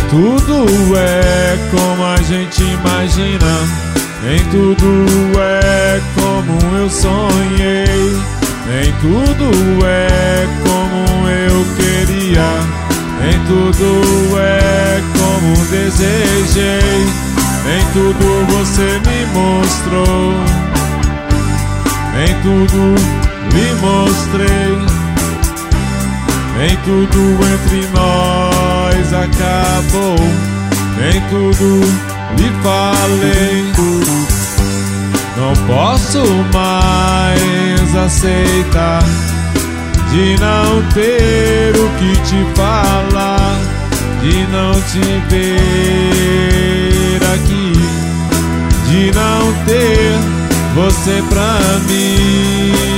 tudo é como a gente imagina, nem tudo é como eu sonhei, nem tudo é como eu queria, nem tudo é como desejei, nem tudo você me mostrou, nem tudo lhe mostrei, nem tudo entre nós acabou, nem tudo lhe falei. Não posso mais aceitar de não ter o que te falar, de não te ver aqui, de não ter você pra mim.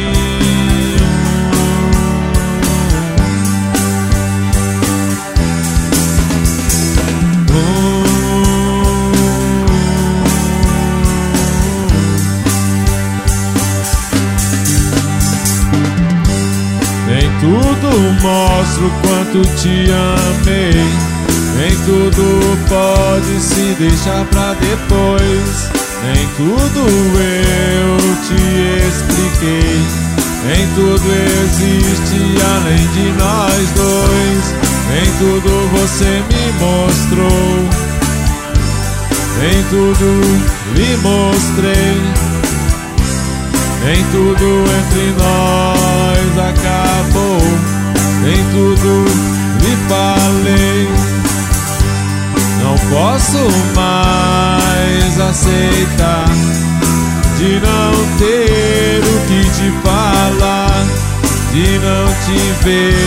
Nem tudo mostra o quanto te amei, nem tudo pode se deixar pra depois, nem tudo eu te expliquei, nem tudo existe além de nós dois, nem tudo você me mostrou, nem tudo lhe mostrei, nem tudo entre nós acabou, nem tudo lhe falei. Não posso mais aceitar de não ter o que te falar, de não te ver